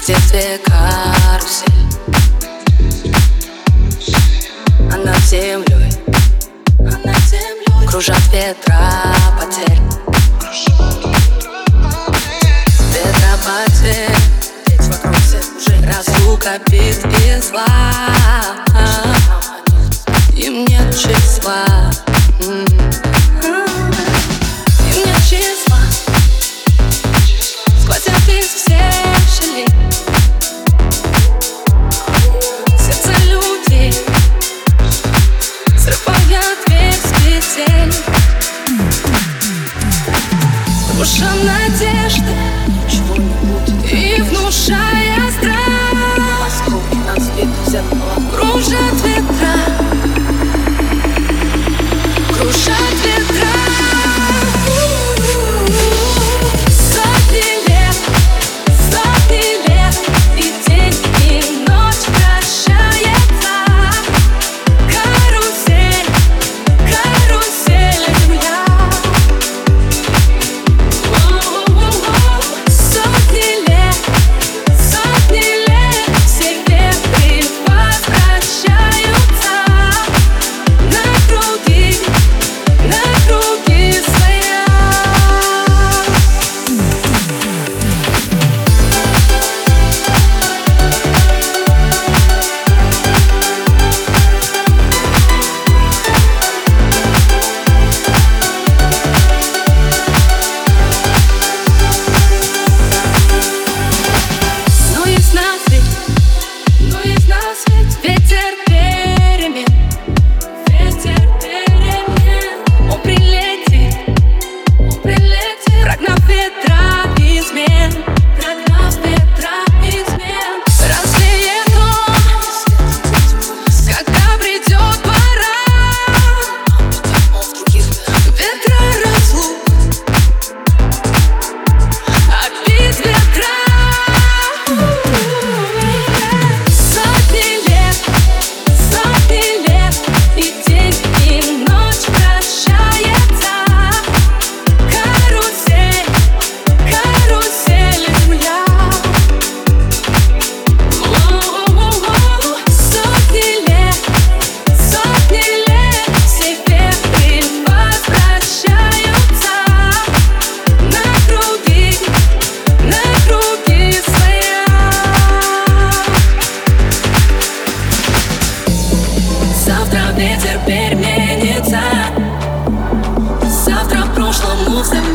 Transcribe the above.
в детстве карусель, а над землей кружат ветра потерь. Ветра потерь, ведь вокруг все уже разлука, бит и зла. Им нет числа, им нет числа. Сквозят из всех щелей сердца людей, срывая дверь с петель. Душа надежды, чего не будет, и внушая страх, осколки разбитых зеркала кружат ветра, кружат ветра. Сотни лет, и день, и ночь прощается. Карусель, карусель, земля. Сотни лет, все ветры возвращаются на круги своя. Но есть на свете ветер перемен, он прилетит, прогнав ветра измен, развеет он, когда придет пора. Ветра разлук, обид ветра. Сотни лет, и день, и ночь прощается. Карусель, карусель, земля. Сотни лет, все ветры возвращаются на круги своя. Завтра ветер переменится, завтра в прошлом мы